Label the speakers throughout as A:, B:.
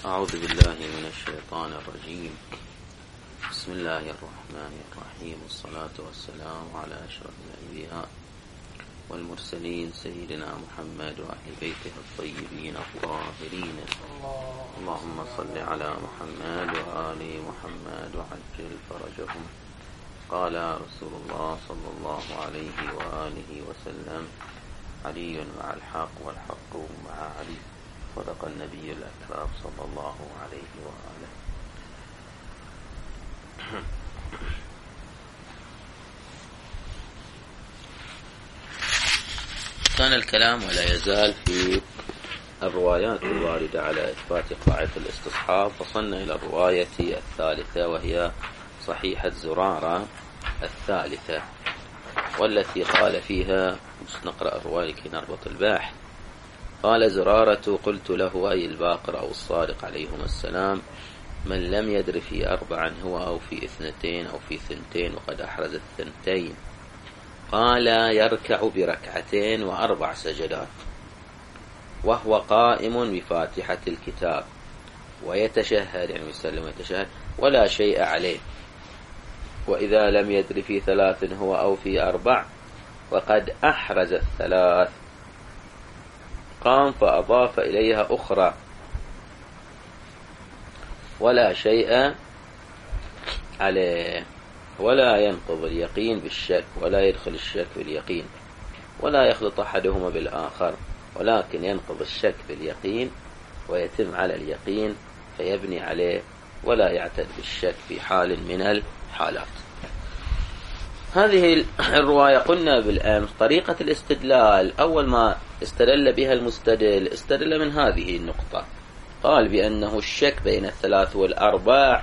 A: أعوذ بالله من الشيطان الرجيم. بسم الله الرحمن الرحيم، والصلاة والسلام على أشرف الأنبياء والمرسلين سيدنا محمد وأهل بيته الطيبين الطاهرين. اللهم صل على محمد وآل محمد وعجل فرجهم. قال رسول الله صلى الله عليه وآله وسلم: علي مع الحق والحق مع علي. صدق النبي الأكرم صلى الله عليه وآله. كان الكلام ولا يزال في الروايات الواردة على إثبات قاعدة الاستصحاب. وصلنا إلى الرواية الثالثة، وهي صحيحة زرارة الثالثة، والتي قال فيها، نقرأ الرواية لكي نربط الباحث. قال زرارة: قلت له، أي الباقر أو الصادق عليهما السلام: من لم يدر في 4 هو أو في 2 أو في 2 وقد أحرز 2؟ قال: يركع بركعتين و4 سجدات، وهو قائم بفاتحة الكتاب، ويتشهد، يعني يسلم ويتشهد، ولا شيء عليه. وإذا لم يدر في 3 هو أو في 4 وقد أحرز 3 قام فأضاف إليها أخرى، ولا شيء عليه. ولا ينقض اليقين بالشك، ولا يدخل الشك باليقين، ولا يخلط أحدهما بالآخر، ولكن ينقض الشك باليقين ويتم على اليقين فيبني عليه، ولا يعتد بالشك في حال من الحالات. هذه الرواية قلنا بالأمس طريقة الاستدلال، أول ما استدل بها المستدل استدل من هذه النقطة، قال بأنه الشك بين 3 و4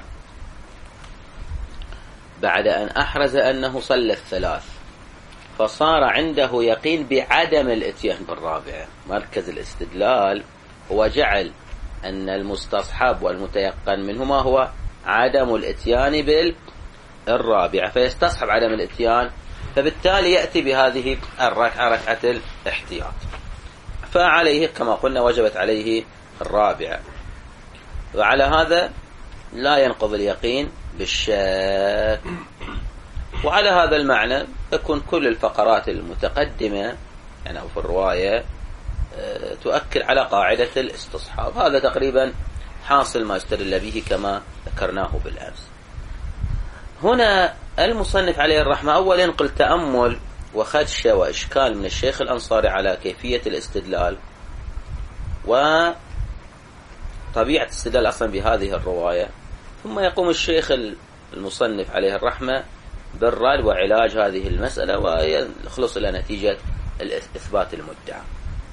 A: بعد أن أحرز أنه صلى 3، فصار عنده يقين بعدم الاتيان بالرابعة. مركز الاستدلال هو جعل أن المستصحب والمتيقن منهما هو عدم الاتيان بالرابعة، فيستصحب عدم الاتيان، فبالتالي يأتي بهذه الركعة، ركعة الاحتياط، فعليه كما قلنا وجبت عليه الرابعة. وعلى هذا لا ينقض اليقين بالشك. وعلى هذا المعنى تكون كل الفقرات المتقدمة يعني أو في الرواية تؤكد على قاعدة الاستصحاب. هذا تقريبا حاصل ما استدل به كما ذكرناه بالأمس. هنا المصنف عليه الرحمة أول ينقل تأمل وخدشة وإشكال من الشيخ الأنصاري على كيفية الاستدلال وطبيعة الاستدلال أصلا بهذه الرواية، ثم يقوم الشيخ المصنف عليه الرحمة بالرد وعلاج هذه المسألة ويخلص إلى نتيجة الإثبات المدعى.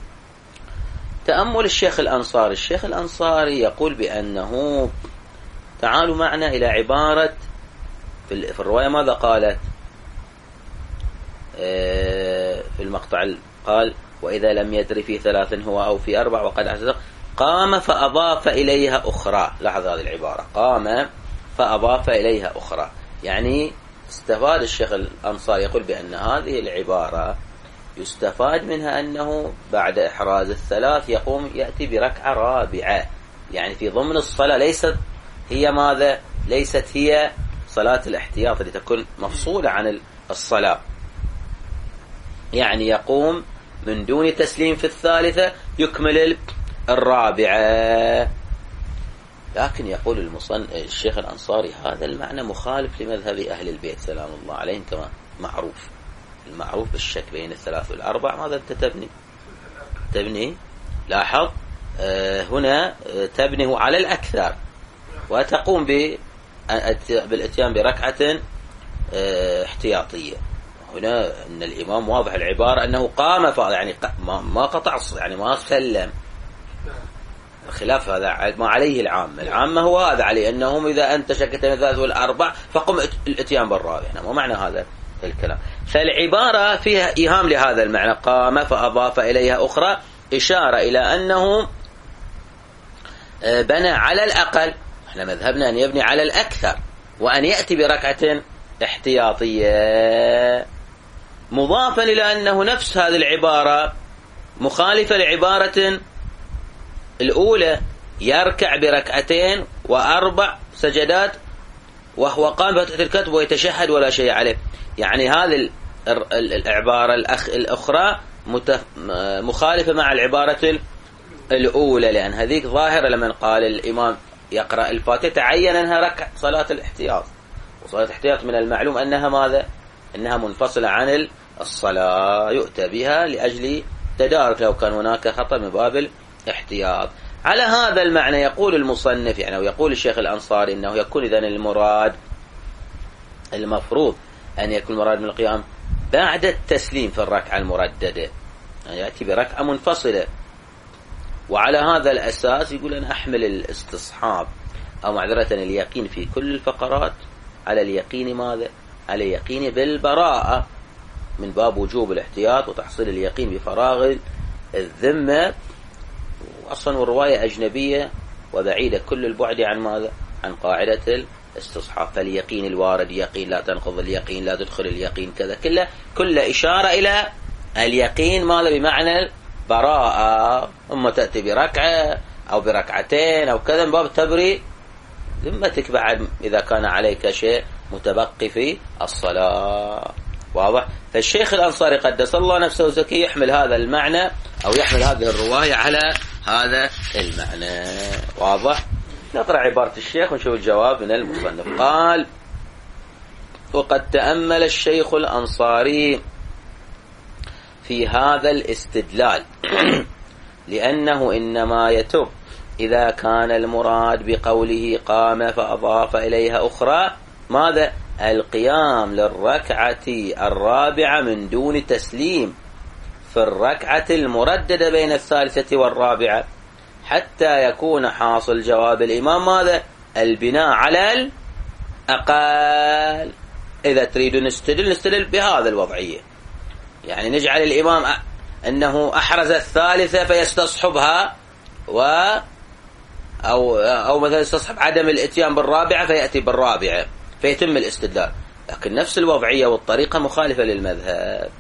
A: تأمل الشيخ الأنصاري. الشيخ الأنصاري يقول بأنه، تعالوا معنا إلى عبارة في الرواية ماذا قالت في المقطع؟ قال: وإذا لم يدر في 3 هو أو في 4 وقد أحرز قام فأضاف إليها أخرى. لاحظ هذه العبارة، قام فأضاف إليها أخرى، يعني استفاد الشيخ الأنصاري يقول بأن هذه العبارة يستفاد منها أنه بعد إحراز 3 يقوم يأتي بركعة رابعة، يعني في ضمن الصلاة، ليست هي ماذا؟ ليست هي صلاة الاحتياط اللي تكون مفصولة عن الصلاة، يعني يقوم من دون تسليم في 3 يكمل الرابعة. لكن يقول الشيخ الأنصاري هذا المعنى مخالف لمذهب أهل البيت سلام الله عليهم، كما معروف. المعروف بالشك بين 3 و4 ماذا أنت تبني؟ لاحظ هنا تبنيه على الأكثر، وتقوم بالاتيان بركعة احتياطية. هنا أن الإمام واضح العبارة أنه قام يعني ما قطع، يعني ما سلم، خلاف هذا ما عليه العامة هو هذا عليه أنهم إذا أنت شكت من 3 و4 فقم الاتيان بالرابع. ما معنى هذا الكلام؟ فالعبارة فيها إيهام لهذا المعنى، قام فأضاف إليها أخرى، إشارة إلى أنه بنى على الأقل. احنا مذهبنا أن يبني على الأكثر، وأن يأتي بركعة احتياطية، مضافا إلى أنه نفس هذه العبارة مخالفة لعبارة الأولى يركع بركعتين و4 سجدات وهو قام بفتحة الكتب ويتشهد ولا شيء عليه. يعني هذه العبارة الأخرى مخالفة مع العبارة الأولى، لأن هذيك ظاهرة لمن قال الإمام يقرأ الفاتحة تعين أنها صلاة الاحتياط، وصلاة الاحتياط من المعلوم أنها ماذا؟ أنها منفصلة عن الصلاة، يؤتى بها لأجل تدارك لو كان هناك خطأ من باب الاحتياط. على هذا المعنى يقول المصنف يعني ويقول الشيخ الأنصاري أنه يكون إذن المراد المفروض أن يكون المراد من القيام بعد التسليم في الركعة المرددة، يعني يأتي بركعة منفصلة. وعلى هذا الأساس يقول أنا أحمل الاستصحاب أو معذرة اليقين في كل الفقرات على اليقين ماذا؟ على اليقين بالبراءة من باب وجوب الاحتياط وتحصيل اليقين بفراغ الذمة. أصلا والرواية أجنبية وبعيدة كل البعد عن ماذا؟ عن قاعدة الاستصحاب. فاليقين الوارد يقين، لا تنقض اليقين، لا تدخل اليقين، كذا كل إشارة إلى اليقين ماذا؟ بمعنى براءة. أما تأتي بركعة أو بركعتين أو كذا من باب تبري ذمتك بعد إذا كان عليك شيء متبقي في الصلاة. واضح؟ فالشيخ الأنصاري قدس الله نفسه زكي يحمل هذا المعنى أو يحمل هذه الرواية على هذا المعنى. واضح؟ نقرأ عبارة الشيخ ونشوف الجواب من المصنف. قال: وقد تأمل الشيخ الأنصاري في هذا الاستدلال لأنه إنما يتم إذا كان المراد بقوله قام فأضاف إليها أخرى ماذا؟ القيام للركعة الرابعة من دون تسليم في الركعة المرددة بين الثالثة والرابعة، حتى يكون حاصل جواب الإمام ماذا؟ البناء على الأقل. إذا تريدون نستدل بهذا الوضعية، يعني نجعل الإمام أنه أحرز الثالثة فيستصحبها أو مثلا يستصحب عدم الاتيان بالرابعة فيأتي بالرابعة فيتم الاستدلال. لكن نفس الوضعية والطريقة مخالفة للمذهب،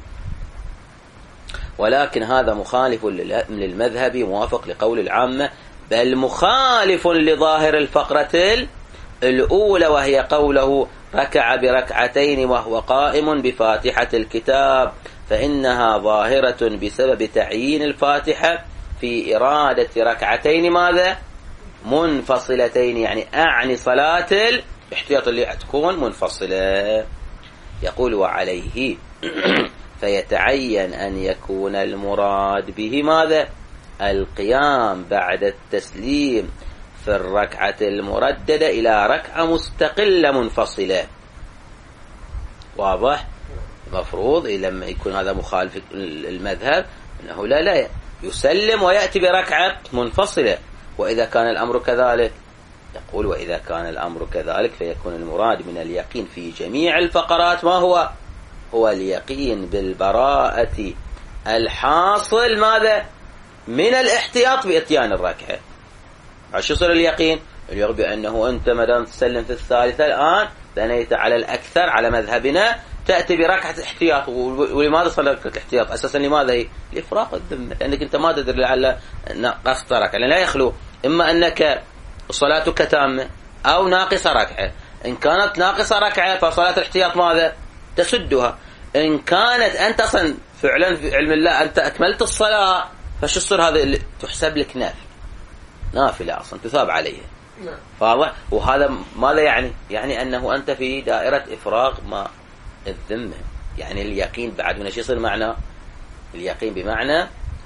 A: ولكن هذا مخالف للمذهب موافق لقول العامة، بل مخالف لظاهر الفقرة الأولى وهي قوله ركع بركعتين وهو قائم بفاتحة الكتاب، فإنها ظاهرة بسبب تعيين الفاتحة في إرادة ركعتين ماذا؟ منفصلتين، يعني أعني صلاة الاحتياط اللي تكون منفصلة. يقول: وعليه فيتعين أن يكون المراد به ماذا؟ القيام بعد التسليم في الركعة المرددة إلى ركعة مستقلة منفصلة. واضح؟ مفروض لما يكون هذا مخالف المذهب أنه لا يسلم ويأتي بركعة منفصلة. وإذا كان الأمر كذلك، يقول: وإذا كان الأمر كذلك فيكون المراد من اليقين في جميع الفقرات ما هو؟ هو اليقين بالبراءة الحاصل ماذا؟ من الاحتياط بإتيان الركعة. عشان يصير اليقين بأنه أنت مدام تسلم في الثالثة الآن بنيت على الأكثر على مذهبنا تأتي بركعة احتياط. ولماذا صلت الاحتياط؟ أساسا لماذا هي؟ لإفراغ الذمة، لأنك أنت ما تدري لعل نقصت ركعة، لأن لا يخلو إما أنك صلاتك تامة أو ناقصة ركعة. إن كانت ناقصة ركعة فصلاة الاحتياط ماذا؟ تسدها. إن كانت أنت أصلا فعلا في علم الله أنت أكملت الصلاة فشو الصير؟ هذا اللي تحسب لك نافلة أصلا تثاب عليها. واضح؟ وهذا ماذا يعني؟ يعني أنه أنت في دائرة إفراغ ما الذمة. يعني اليقين بعد من شيء يصير معنى اليقين بمعنى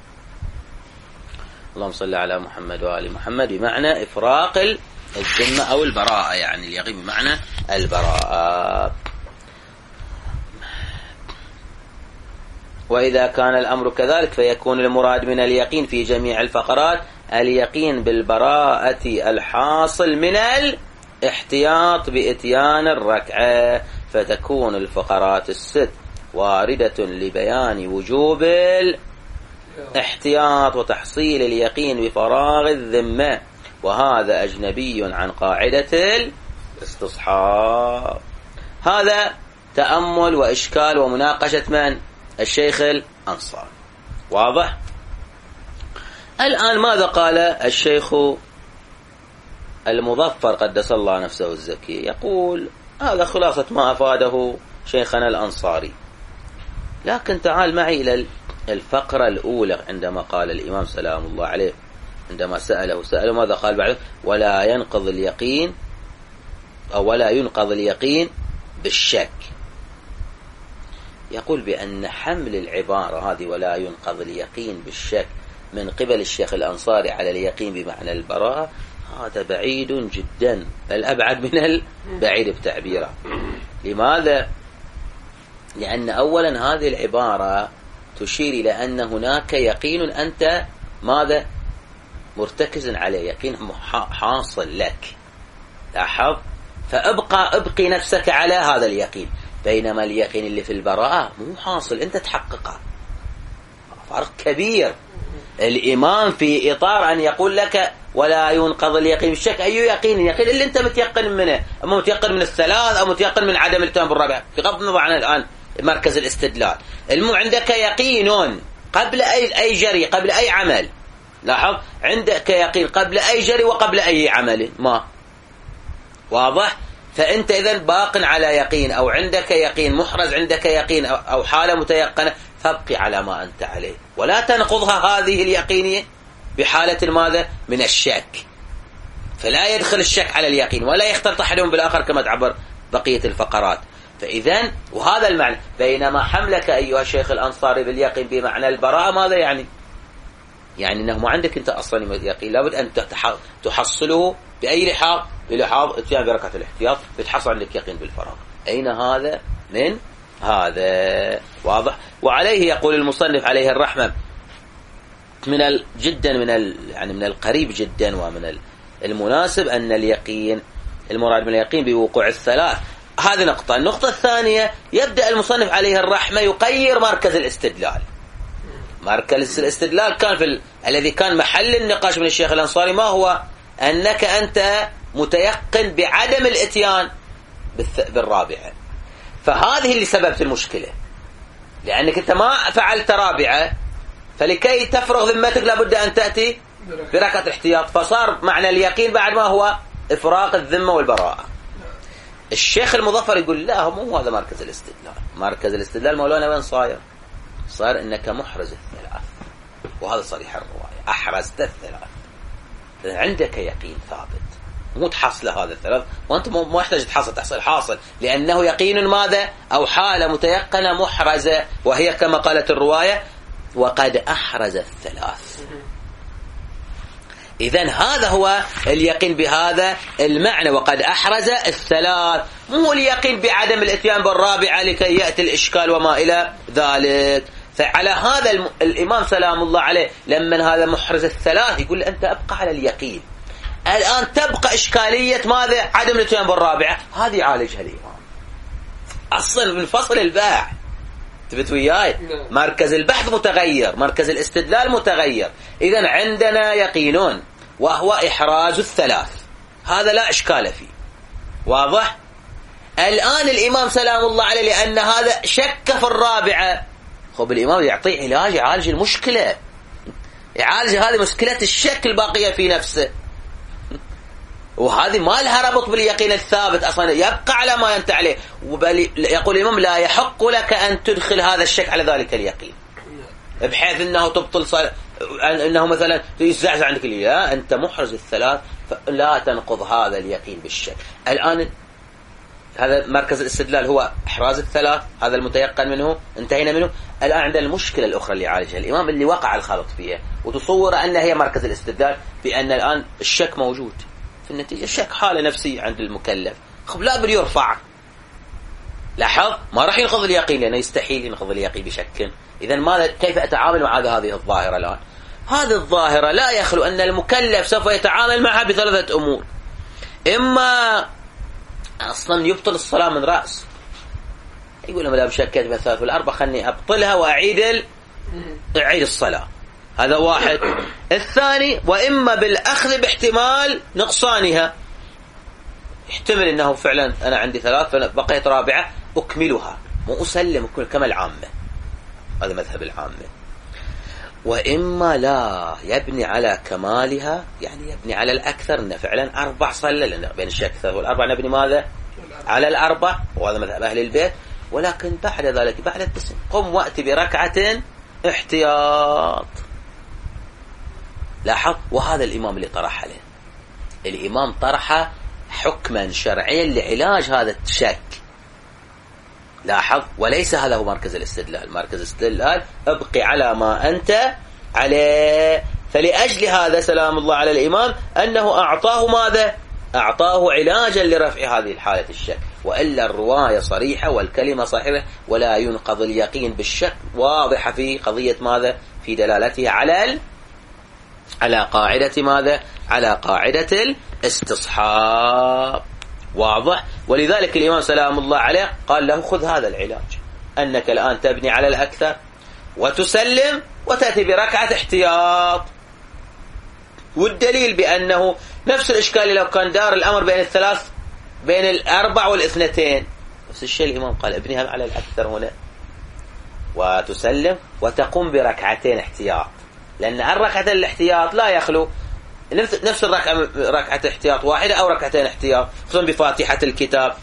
A: اللهم صل على محمد وآل محمد بمعنى إفراق الذمة أو البراءة، يعني اليقين بمعنى البراءة. وإذا كان الأمر كذلك فيكون المراد من اليقين في جميع الفقرات اليقين بالبراءة الحاصل من الاحتياط بإتيان الركعة، فتكون الفقرات الست واردة لبيان وجوب الاحتياط وتحصيل اليقين بفراغ الذمة، وهذا أجنبي عن قاعدة الاستصحاب. هذا تأمل وإشكال ومناقشة من؟ الشيخ الأنصاري. واضح؟ الآن ماذا قال الشيخ المظفر قدس الله نفسه الزكي يقول هذا خلاصة ما أفاده شيخنا الأنصاري. لكن تعال معي إلى الفقرة الأولى عندما قال الإمام سلام الله عليه عندما سأله ماذا قال بعده؟ ولا ينقض اليقين أو ولا ينقض اليقين بالشك. يقول بأن حمل العبارة هذه ولا ينقض اليقين بالشك من قبل الشيخ الأنصاري على اليقين بمعنى البراءة هذا بعيد جدا، بل أبعد من البعيد بتعبيره. لماذا؟ لأن أولا هذه العبارة تشير إلى أن هناك يقين أنت ماذا مرتكز عليه، يقين حاصل لك. لاحظ، فأبقي نفسك على هذا اليقين، بينما اليقين اللي في البراءة مو حاصل، أنت تحققه. فرق كبير. الإمام في إطار أن يقول لك ولا ينقض اليقين بالشك، أي يقين؟ اليقين اللي أنت متيقن منه، أما متيقن من الثلاث أو متيقن من عدم التام بالرابع، بغض النظر عن الآن مركز الاستدلال. عندك يقين قبل أي جري، قبل أي عمل. لاحظ، عندك يقين قبل أي جري وقبل أي عمل ما واضح. فأنت إذن باق على يقين، أو عندك يقين محرز، عندك يقين أو حالة متيقنة، فابقي على ما أنت عليه ولا تنقضها هذه اليقينية بحالة ماذا؟ من الشك. فلا يدخل الشك على اليقين ولا يختلط أحدهم بالآخر كما تعبر بقية الفقرات. فإذن وهذا المعنى. بينما حملك أيها الشيخ الأنصاري باليقين بمعنى البراءة ماذا يعني؟ يعني أنه ما عندك أنت أصلا يقين، لابد أن تحصله بأي لحاظ؟ بلحاظ اتيان بركة الاحتياط، بتحصل عندك يقين بالفراغ. أين هذا من هذا؟ واضح. وعليه يقول المصنف عليه الرحمة جدا من القريب جدا ومن المناسب أن اليقين المراد من اليقين بوقوع الثلاث. هذه نقطة. النقطة الثانية، يبدأ المصنف عليه الرحمة يقير مركز الاستدلال. مركز الاستدلال كان الذي كان محل النقاش من الشيخ الأنصاري ما هو؟ أنك أنت متيقن بعدم الاتيان بالرابعة. فهذه اللي سببت المشكلة، لأنك أنت ما فعلت رابعة، فلكي تفرغ ذمتك لابد أن تأتي بركة الاحتياط. فصار معنى اليقين بعد ما هو إفراغ الذمة والبراءة. الشيخ المظفر يقول لا، مو هذا مركز الاستدلال. مركز الاستدلال مولانا وين صاير؟ صار إنك محرز الثلاث، وهذا صريح الرواية، أحرزت الثلاث، عندك يقين ثابت، مو تحصل هذا الثلاث، وأنت مو يحتاج تحصل حاصل، لأنه يقين ماذا؟ أو حالة متيقنة محرزة، وهي كما قالت الرواية وقد أحرز الثلاث. إذن هذا هو اليقين بهذا المعنى، وقد أحرز الثلاث، مو اليقين بعدم الاتيان بالرابعة لكي يأتي الإشكال وما إلى ذلك. فعلى هذا الإمام سلام الله عليه لما هذا محرز الثلاث يقول أنت أبقى على اليقين. الآن تبقى إشكالية ماذا؟ عدم الاتيان بالرابعة، هذه يعالجها الإمام أصلا من فصل الباع. تبت وياي؟ مركز البحث متغير، مركز الاستدلال متغير. إذن عندنا يقينون وهو إحراز الثلاث، هذا لا إشكال فيه، واضح. الآن الإمام سلام الله عليه لأن هذا شك في الرابعة، خب الإمام يعطيه علاج، يعالج المشكلة، يعالج هذه مشكلة الشك الباقية في نفسه، وهذه ما لها ربط باليقين الثابت أصلا، يبقى على ما أنت عليه. يقول الإمام لا يحق لك أن تدخل هذا الشك على ذلك اليقين بحيث أنه تبطل أنه مثلا يزعزع عندك لا، أنت محرز الثلاث فلا تنقض هذا اليقين بالشك. الآن هذا مركز الاستدلال هو إحراز الثلاث، هذا المتيقن منه، انتهينا منه. الآن عندنا المشكلة الأخرى اللي يعالجها الإمام اللي وقع الخلط فيها، وتصور أنها هي مركز الاستدلال، بأن الآن الشك موجود في النتيجة، الشك حالة نفسية عند المكلف، خب لا بل يرفع. لاحظ، ما راح ينقض اليقين لأنه يستحيل ينقض اليقين بشك. إذن ماذا؟ كيف أتعامل مع هذه الظاهرة الآن؟ هذه الظاهرة لا يخلو أن المكلف سوف يتعامل معها بثلاثة أمور. إما أصلا يبطل الصلاة من رأس، يقول لما لا بشكت بالثلاث والأربع خلني أبطلها وأعيد الصلاة، هذا واحد. الثاني، وإما بالأخذ باحتمال نقصانها، يحتمل أنه فعلا أنا عندي ثلاث فبقيت رابعة أكملها، مو أسلم كما العامة، هذا مذهب العامة. وإما لا يبني على كمالها، يعني يبني على الأكثر، أنه فعلا 4 صلى، لأن بين الشك والأربع نبني ماذا؟ على الأربع، وهذا مذهب أهل البيت. ولكن بعد ذلك بعد التسليم قم وأتي بركعة احتياط. لاحظ، وهذا الإمام اللي طرح عليه، الإمام طرح حكما شرعيا لعلاج هذا الشك. لاحظ، وليس هذا هو مركز الاستدلال. مركز الاستدلال ابقي على ما أنت عليه. فلأجل هذا سلام الله على الإمام أنه أعطاه ماذا؟ أعطاه علاجا لرفع هذه الحالة الشك. وإلا الرواية صريحة والكلمة صحيحة، ولا ينقض اليقين بالشك، واضحة في قضية ماذا؟ في دلالتها على قاعدة ماذا؟ على قاعدة الاستصحاب. واضح. ولذلك الإمام سلام الله عليه قال له خذ هذا العلاج، أنك الآن تبني على الأكثر وتسلم وتأتي بركعة احتياط. والدليل بأنه نفس الإشكال لو كان دار الأمر بين الثلاث، بين الأربع والاثنتين، نفس الشيء الإمام قال ابنها على الأكثر هنا وتسلم وتقوم بركعتين احتياط، لأن الركعة الاحتياط لا يخلو نفس ركعة احتياط واحدة أو ركعتين احتياط، خصوصا بفاتحة الكتاب،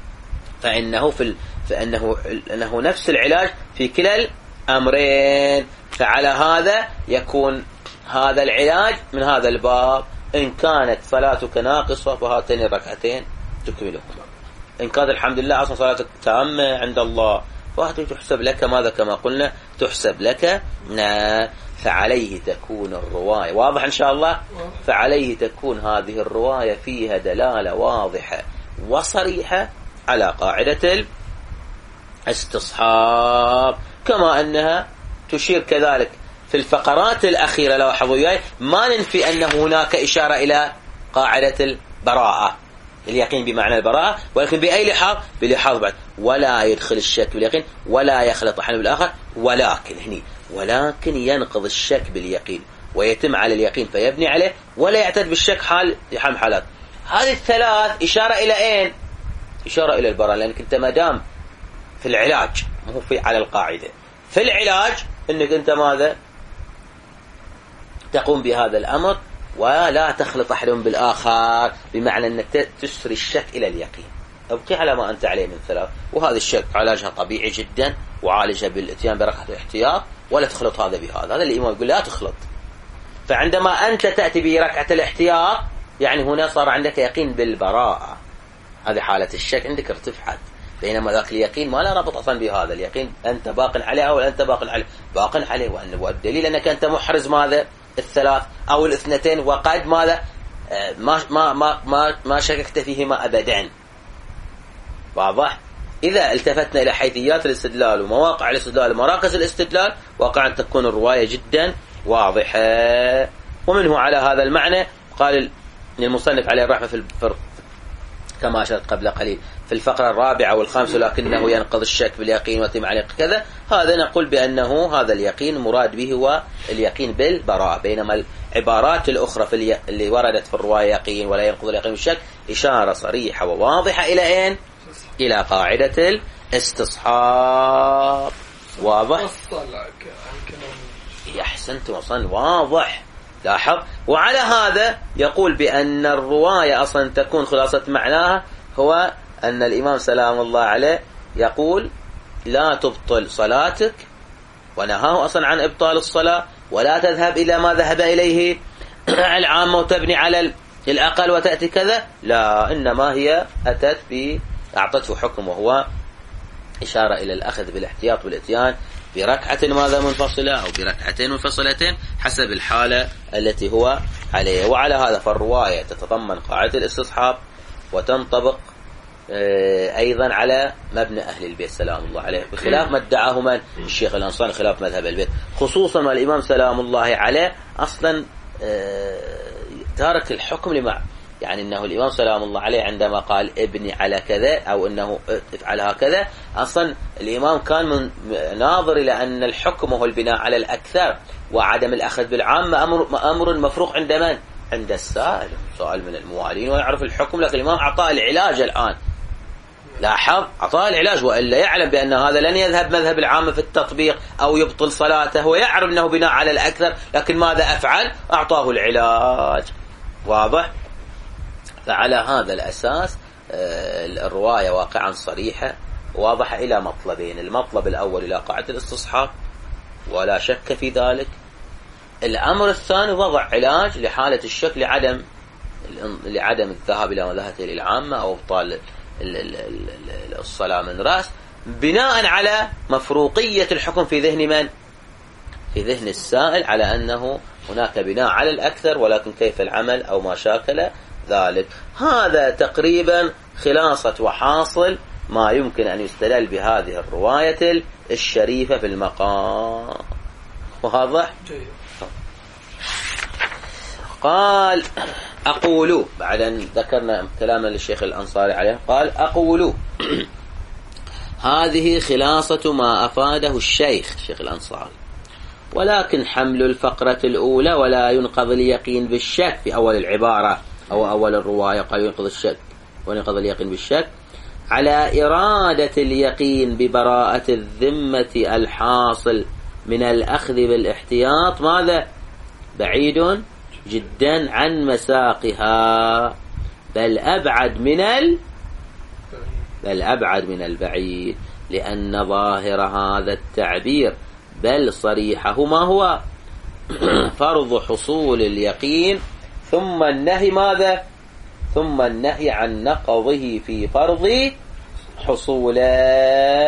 A: فإنه نفس العلاج في كلا الأمرين. فعلى هذا يكون هذا العلاج من هذا الباب. إن كانت صلاتك ناقصة فهاتين الركعتين تكملهما. إن كانت الحمد لله أصلا صلاتك تامة عند الله فهاتين تحسب لك ماذا؟ كما قلنا تحسب لك. فعليه تكون الرواية واضح إن شاء الله. فعليه تكون هذه الرواية فيها دلالة واضحة وصريحة على قاعدة الاستصحاب، كما أنها تشير كذلك في الفقرات الأخيرة. لاحظوا وياي، ما ننفي أن هناك إشارة إلى قاعدة البراءة، اليقين بمعنى البراءة، ولكن بأي لحاظ؟ بلحاظ بعد ولا يدخل الشك باليقين ولا يخلط أحد بالآخر، ولكن ينقض الشك باليقين ويتم على اليقين فيبني عليه، ولا يعتد بالشك حال حالات. هذه الثلاث إشارة إلى أين؟ إشارة إلى البراءة، لأنك أنت ما دام في العلاج، مو في على القاعدة، في العلاج أنك أنت ماذا؟ تقوم بهذا الأمر ولا تخلط أحد بالآخر، بمعنى أنك تسري الشك إلى اليقين. ابقي على ما أنت عليه من ثلاث، وهذا الشك علاجها طبيعي جدا، وعالجها بالاتيان بركعة الاحتياط، ولا تخلط هذا بهذا. هذا الإمام يقول لا تخلط. فعندما أنت تأتي بركعة الاحتياط يعني هنا صار عندك يقين بالبراءة، هذه حالة الشك عندك ارتفعت، بينما ذاك اليقين ما لا ربط أصلا بهذا اليقين، أنت باق عليه أو أنت باق عليه. والدليل أنك أنت محرز ماذا؟ الثلاث أو الاثنتين، وقد ماذا؟ ما شككت فيهما أبدا. واضح؟ إذا التفتنا إلى حيثيات الاستدلال ومواقع الاستدلال ومراكز الاستدلال، واقعا تكون الرواية جدا واضحة. ومنه على هذا المعنى قال المصنف عليه الرحمة في كما أشرت قبل قليل في الفقرة 4 و5، لكنه ينقض الشك باليقين ويتم عليه كذا. هذا نقول بأنه هذا اليقين مراد به هو اليقين بالبراءة، بينما العبارات الأخرى اللي وردت في الرواية يقين ولا ينقض اليقين بالشك إشارة صريحة وواضحة إلى أين؟ إلى قاعدة الاستصحاب. واضح؟ أحسنت وصل واضح. لاحظ. وعلى هذا يقول بأن الرواية أصلا تكون خلاصة معناها هو أن الإمام سلام الله عليه يقول لا تبطل صلاتك، ونهاه أصلا عن إبطال الصلاة، ولا تذهب إلى ما ذهب إليه العامة وتبني على الأقل وتأتي كذا. لا، إنما هي أتت أعطته حكم، وهو إشارة إلى الأخذ بالاحتياط والإتيان بركعة ماذا منفصلة أو بركعتين منفصلتين حسب الحالة التي هو عليه. وعلى هذا فالرواية تتضمن قاعدة الاستصحاب وتنطبق أيضا على مبنى أهل البيت سلام الله عليه، بخلاف ما ادعاه من الشيخ الأنصاري خلاف مذهب البيت، خصوصا والإمام سلام الله عليه أصلا تارك الحكم لما يعني أنه الإمام سلام الله عليه عندما قال ابني على كذا أو أنه افعل هكذا، أصلا الإمام كان ناظر إلى أن الحكم هو البناء على الأكثر وعدم الأخذ بالعامة أمر مفروغ عند من؟ عند السائل من الموالين ويعرف الحكم، لكن الإمام أعطاه العلاج الآن لاحظ أعطاه العلاج، وإلا يعلم بأن هذا لن يذهب مذهب العامة في التطبيق أو يبطل صلاته، ويعرف أنه بناء على الأكثر، لكن ماذا أفعل؟ أعطاه العلاج. واضح؟ فعلى هذا الأساس الرواية واقعا صريحة واضحة إلى مطلبين: المطلب الأول إلى قاعدة الاستصحاب ولا شك في ذلك. الأمر الثاني وضع علاج لحالة الشك لعدم الذهاب إلى مذهبه العامة أو إبطال الصلاة من رأس، بناء على مفروقية الحكم في ذهن من؟ في ذهن السائل، على أنه هناك بناء على الأكثر، ولكن كيف العمل أو ما شاكل ذلك. هذا تقريبا خلاصة وحاصل ما يمكن أن يستدل بهذه الرواية الشريفة في المقام. واضح؟ قال أقول، بعد أن ذكرنا كلاما للشيخ الأنصاري عليه، قال أقول هذه خلاصة ما أفاده الشيخ الأنصاري، ولكن حمل الفقرة الأولى ولا ينقض اليقين بالشك في أول العبارة أو أول الرواية، قال ينقض الشك وينقض اليقين بالشك، على إرادة اليقين ببراءة الذمة الحاصل من الأخذ بالاحتياط، ماذا؟ بعيد جدا عن مساقها، بل أبعد من البعيد، لأن ظاهر هذا التعبير بل صريحه ما هو؟ فرض حصول اليقين، ثم النهي ماذا؟ ثم النهي عن نقضه في فرض حصوله.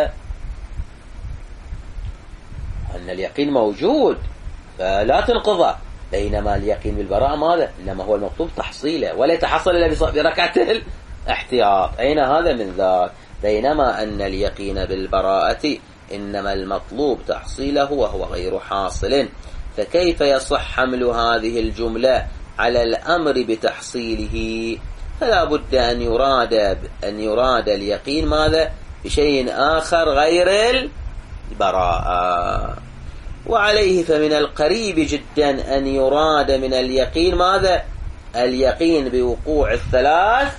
A: أن اليقين موجود فلا تنقضه، بينما اليقين بالبراءة ماذا؟ إنما هو المطلوب تحصيله، ولا يتحصل إلا بركعة الاحتياط. أين هذا من ذاك؟ بينما أن اليقين بالبراءة إنما المطلوب تحصيله وهو غير حاصل، فكيف يصح حمل هذه الجملة على الأمر بتحصيله؟ فلا بد أن يراد اليقين ماذا؟ بشيء آخر غير البراءة. وعليه فمن القريب جدا أن يراد من اليقين ماذا؟ اليقين بوقوع الثلاث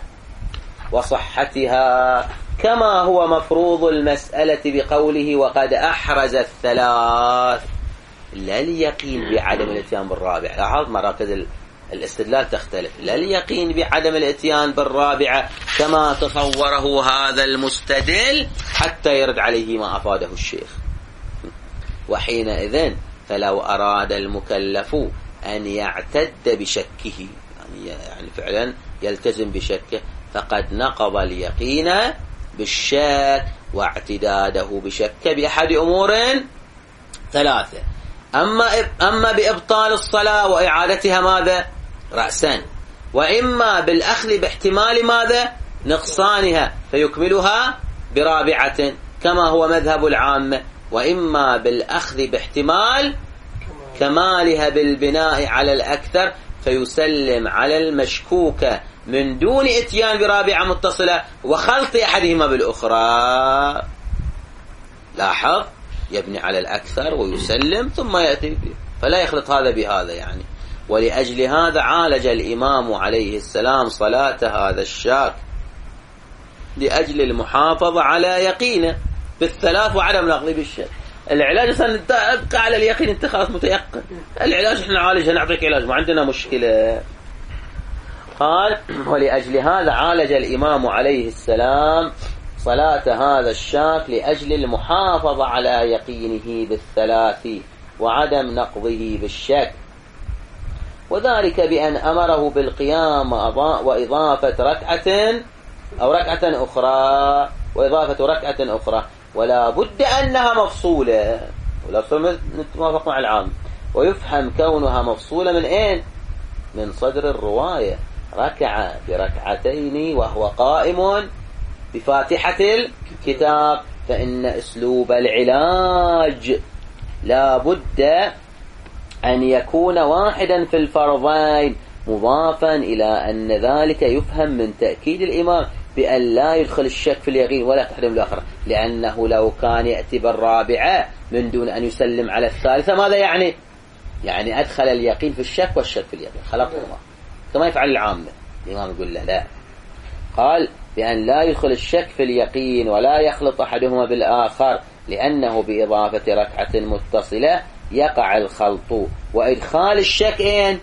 A: وصحتها، كما هو مفروض المسألة بقوله وقد أحرز الثلاث، لا اليقين بعدم الاتيان بالرابع. لاحظ مراكز الاستدلال تختلف. لا اليقين بعدم الاتيان بالرابعة كما تصوره هذا المستدل حتى يرد عليه ما أفاده الشيخ. وحينئذ فلو أراد المكلف أن يعتد بشكه، يعني فعلا يلتزم بشكه، فقد نقض اليقين بالشك واعتداده بشك بأحد أمور ثلاثة: أما بإبطال الصلاة وإعادتها ماذا؟ رأسا، وإما بالأخذ باحتمال ماذا؟ نقصانها فيكملها برابعة كما هو مذهب العامة، وإما بالأخذ باحتمال كمالها بالبناء على الأكثر فيسلم على المشكوكة من دون اتيان برابعة متصلة وخلط أحدهما بالأخرى. لاحظ، يبني على الأكثر ويسلم ثم يأتي به، فلا يخلط هذا بهذا يعني. ولأجل هذا عالج الإمام عليه السلام صلاة هذا الشاك لأجل المحافظة على يقينه بالثلاث وعدم نقض بالشك. العلاج ابقى على اليقين، انت خلاص متيقن. العلاج احنا نعالجها، نعطيك علاج، ما عندنا مشكلة. قال ولأجل هذا عالج الإمام عليه السلام صلاة هذا الشاك لأجل المحافظة على يقينه بالثلاث وعدم نقضه بالشك، وذلك بأن أمره بالقيام وإضافة ركعة أو ركعة أخرى وإضافة ركعة أخرى، ولا بد أنها مفصولة، ولا نتوافق مع العام. ويفهم كونها مفصولة من أين؟ من صدر الرواية: ركع بركعتين وهو قائم بفاتحة الكتاب، فإن أسلوب العلاج لا بد أن يكون واحدا في الفرضين، مضافا إلى أن ذلك يفهم من تأكيد الإمام بأن لا يدخل الشك في اليقين ولا تحرم الآخر، لأنه لو كان يأتي بالرابعة من دون أن يسلم على الثالثة ماذا يعني؟ يعني أدخل اليقين في الشك والشك في اليقين، خلطهما كما يفعل العامة. الإمام يقول لا. قال بأن لا يدخل الشك في اليقين ولا يخلط أحدهما بالآخر، لأنه بإضافة ركعة متصلة يقع الخلط وإدخال الشك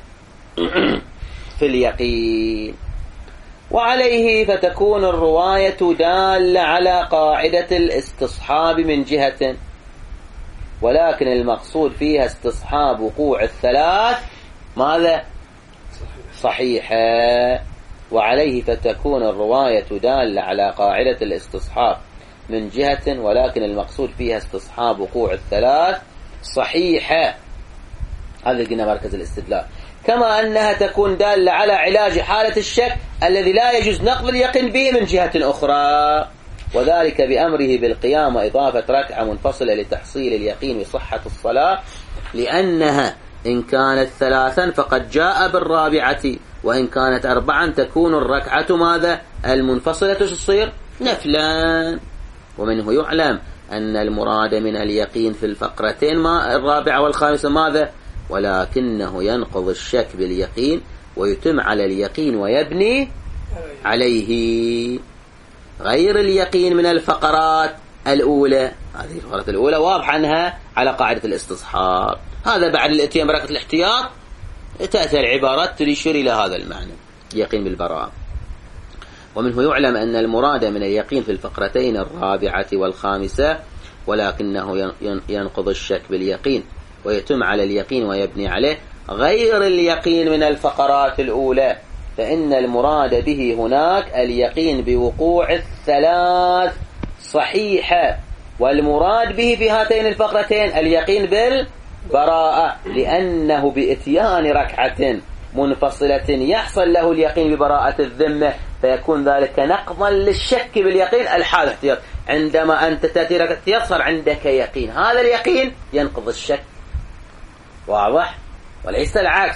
A: في اليقين. وعليه فتكون الرواية دالة على قاعدة الاستصحاب من جهة، ولكن المقصود فيها استصحاب وقوع الثلاث ماذا؟ صحيحة. وعليه فتكون الرواية دالة على قاعدة الاستصحاب من جهة، ولكن المقصود فيها استصحاب وقوع الثلاث صحيحة. هذا قلنا مركز الاستدلال. كما أنها تكون دالة على علاج حالة الشك الذي لا يجوز نقض اليقين به من جهة أخرى، وذلك بأمره بالقيام وإضافة ركعة منفصلة لتحصيل اليقين بصحة الصلاة، لأنها إن كانت ثلاثا فقد جاء بالرابعة، وإن كانت أربعا تكون الركعة ماذا؟ المنفصلة تصير نفلا. ومنه يعلم أن المراد من اليقين في الفقرتين ما الرابعة والخامسة ماذا؟ ولكنه ينقض الشك باليقين ويتم على اليقين ويبني عليه، غير اليقين من الفقرات الأولى. هذه الفقرة الأولى واضح عنها على قاعدة الاستصحاب. هذا بعد الاتيان بركة الاحتياط تأتي العبارات تشير إلى هذا المعنى، يقين بالبراءة. ومنه يعلم أن المراد من اليقين في الفقرتين الرابعة والخامسة، ولكنه ينقض الشك باليقين ويتم على اليقين ويبني عليه، غير اليقين من الفقرات الأولى، فإن المراد به هناك اليقين بوقوع الثلاث صحيحة، والمراد به في هاتين الفقرتين اليقين بالبراءة، لأنه بإتيان ركعة منفصلة يحصل له اليقين ببراءة الذمة، فيكون ذلك نقضا للشك باليقين الحال احتياط. عندما أنت تأتي ركعة احتياط صار عندك يقين، هذا اليقين ينقض الشك، واضح؟ وليس العكس.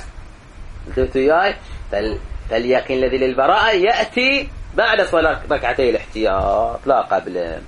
A: فاليقين الذي للبراءة يأتي بعد صلاة ركعتي الاحتياط لا قبل.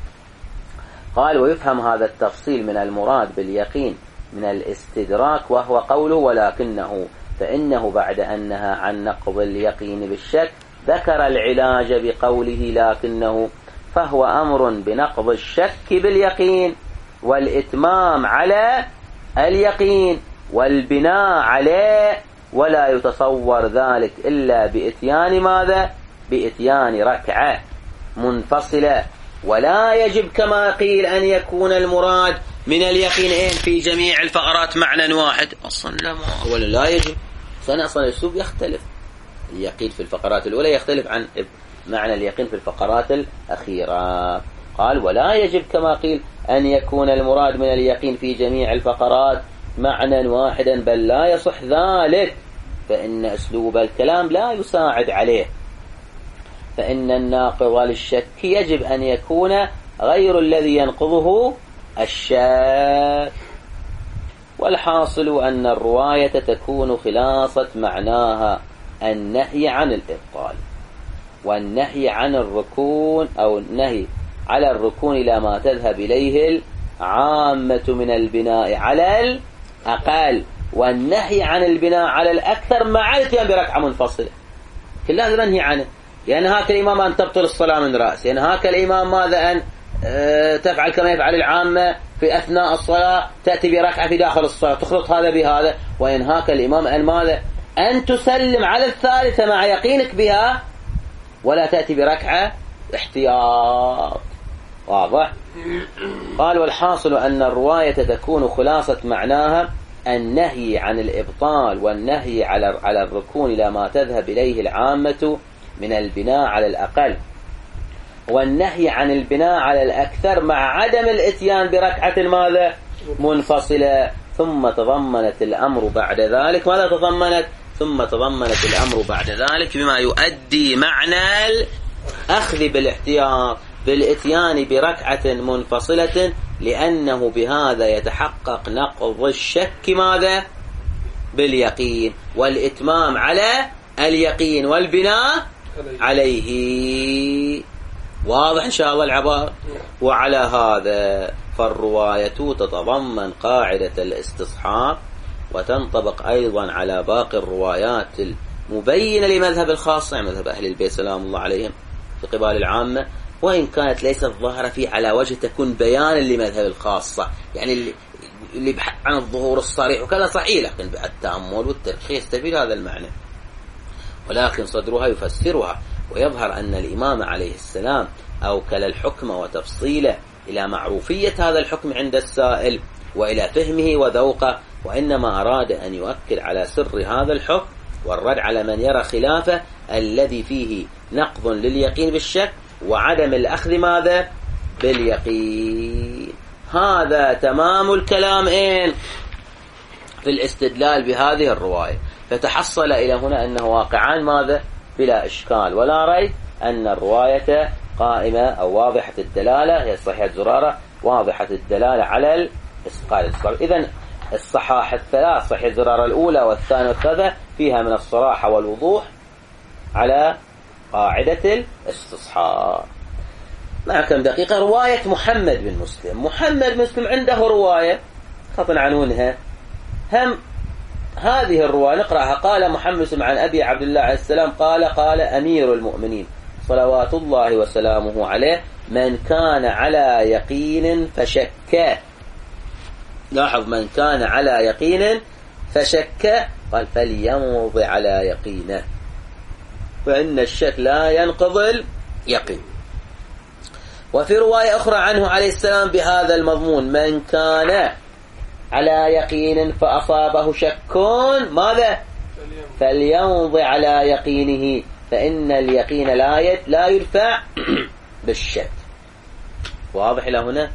A: قال ويفهم هذا التفصيل من المراد باليقين من الاستدراك، وهو قوله ولكنه، فإنه بعد أن نهى عن نقض اليقين بالشك ذكر العلاج بقوله لكنه، فهو أمر بنقض الشك باليقين والإتمام على اليقين والبناء عليه، ولا يتصور ذلك إلا بإتيان ماذا؟ بإتيان ركعة منفصلة. ولا يجب كما قيل أن يكون المراد من اليقين في جميع الفقرات معنى واحد. أصلا لا يجب، أصلا الأسلوب يختلف. اليقين في الفقرات الأولى يختلف عن معنى اليقين في الفقرات الأخيرة. قال ولا يجب كما قيل أن يكون المراد من اليقين في جميع الفقرات معنى واحدا، بل لا يصح ذلك، فإن أسلوب الكلام لا يساعد عليه، فإن الناقض للشك يجب أن يكون غير الذي ينقضه الشك. والحاصل أن الرواية تكون خلاصة معناها النهي عن الإبطال والنهي عن الركون، أو النهي على الركون إلى ما تذهب إليه العامة من البناء على الأقل، والنهي عن البناء على الأكثر مع الاتيان بركعة منفصلة. كل هذا منهي عنه. ينهاك الإمام أن تبطل الصلاة من رأس، ينهاك الإمام ماذا؟ أن تفعل كما يفعل العامة في أثناء الصلاة، تأتي بركعة في داخل الصلاة تخلط هذا بهذا. وينهاك الإمام أن ماذا؟ أن تسلم على الثالثة مع يقينك بها ولا تأتي بركعة احتياط. واضح؟ قال والحاصل أن الرواية تكون خلاصة معناها النهي عن الإبطال والنهي على الركون إلى ما تذهب إليه العامة من البناء على الأقل، والنهي عن البناء على الأكثر مع عدم الاتيان بركعة ماذا؟ منفصلة. ثم تضمنت الأمر بعد ذلك ماذا تضمنت؟ ثم تضمنت الأمر بعد ذلك بما يؤدي معنى الأخذ بالاحتياط بالاتيان بركعة منفصلة، لأنه بهذا يتحقق نقض الشك ماذا؟ باليقين، والإتمام على اليقين والبناء عليه. واضح إن شاء الله العبارة. وعلى هذا فالرواية تتضمن قاعدة الاستصحاب، وتنطبق أيضا على باقي الروايات المبينة لمذهب الخاصة، يعني مذهب أهل البيت سلام الله عليهم، بقبال العامة، وإن كانت ليست ظاهرة فيه على وجه تكون بيانا لمذهب الخاصة، يعني اللي عن الظهور الصريح وكذا صحيح، لكن بالتأمل والترخيص يستفيد هذا المعنى، ولكن صدرها يفسرها. ويظهر أن الإمام عليه السلام أوكل الحكم وتفصيله إلى معروفية هذا الحكم عند السائل وإلى فهمه وذوقه، وإنما أراد أن يؤكد على سر هذا الحكم والرد على من يرى خلافه الذي فيه نقض لليقين بالشك وعدم الأخذ ماذا؟ باليقين. هذا تمام الكلام في الاستدلال بهذه الرواية. فتحصل إلى هنا أنه واقعان ماذا؟ بلا إشكال ولا ريب أن الرواية قائمة أو واضحة الدلالة، هي صحيحة زرارة واضحة الدلالة على الإسقاط. إذن الصحاح الثلاث، صحيحة زرارة الأولى والثانية والثالثة، فيها من الصراحة والوضوح على قاعدة الاستصحاب. مع كم دقيقة رواية محمد بن مسلم. محمد بن مسلم عنده رواية خطن عنونها هم هذه الرواية نقرأها. قال محمد مسلم عن أبي عبد الله عليه السلام قال أمير المؤمنين صلوات الله وسلامه عليه من كان على يقين فشك. لاحظ، من كان على يقين فشك، قال فليمض على يقينه، فإن الشك لا ينقض اليقين. وفي رواية أخرى عنه عليه السلام بهذا المضمون من كان على يقين فأصابه شك ماذا؟ فليمض على يقينه، فإن اليقين لا يدفع بالشك. واضح إلى هنا؟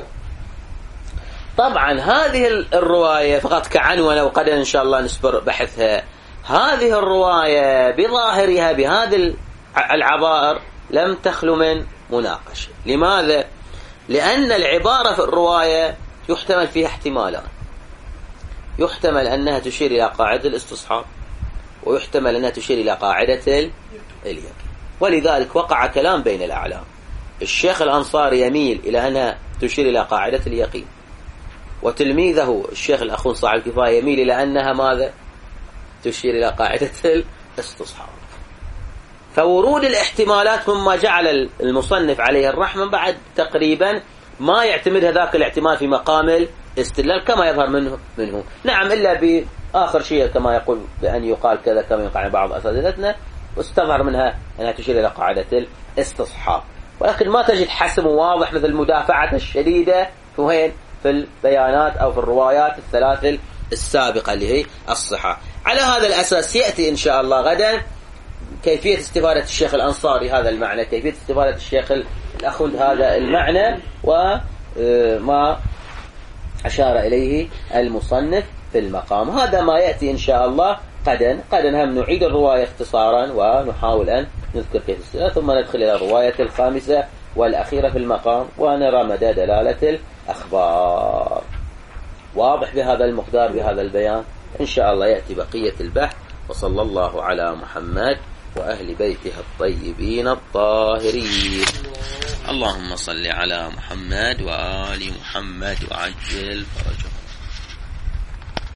A: طبعا هذه الرواية فقط كعنوان، وقد إن شاء الله نسبر بحثها. هذه الرواية بظاهرها بهذه العبائر لم تخلو من مناقشة. لماذا؟ لأن العبارة في الرواية يحتمل فيها احتمالان، يحتمل أنها تشير إلى قاعدة الاستصحاب، ويحتمل أنها تشير إلى قاعدة اليقين. ولذلك وقع كلام بين الأعلام. الشيخ الأنصاري يميل إلى أنها تشير إلى قاعدة اليقين، وتلميذه الشيخ الأخون صاحب الكفاية يميل إلى أنها ماذا؟ تشير إلى قاعدة الاستصحاب. فورود الاحتمالات مما جعل المصنف عليه الرحمة بعد تقريبا ما يعتمد هذاك الاحتمال في مقام الاستدلال كما يظهر منه. نعم، إلا بآخر شيء كما يقول بأن يقال كذا كما يقع بعض أساتذتنا، واستظهر منها أنها تشير إلى قاعدة الاستصحاب، ولكن ما تجد حسم واضح مثل المدافعة الشديدة وين في البيانات أو في الروايات الثلاث السابقة اللي هي الصحة. على هذا الأساس يأتي إن شاء الله غدا كيفية استفادة الشيخ الأنصاري هذا المعنى، كيفية استفادة الشيخ الأخوند هذا المعنى، وما أشار إليه المصنف في المقام. هذا ما يأتي إن شاء الله غدا. هم نعيد الرواية اختصارا ونحاول أن نذكر كيف السنة، ثم ندخل إلى الرواية الخامسة والأخيرة في المقام ونرى مدى دلالة الأخبار. واضح بهذا المقدار بهذا البيان؟ إن شاء الله يأتي بقية البحث. وصلى الله على محمد وأهل بيته الطيبين الطاهرين. اللهم صل على محمد وآل محمد وعجل فرجهم.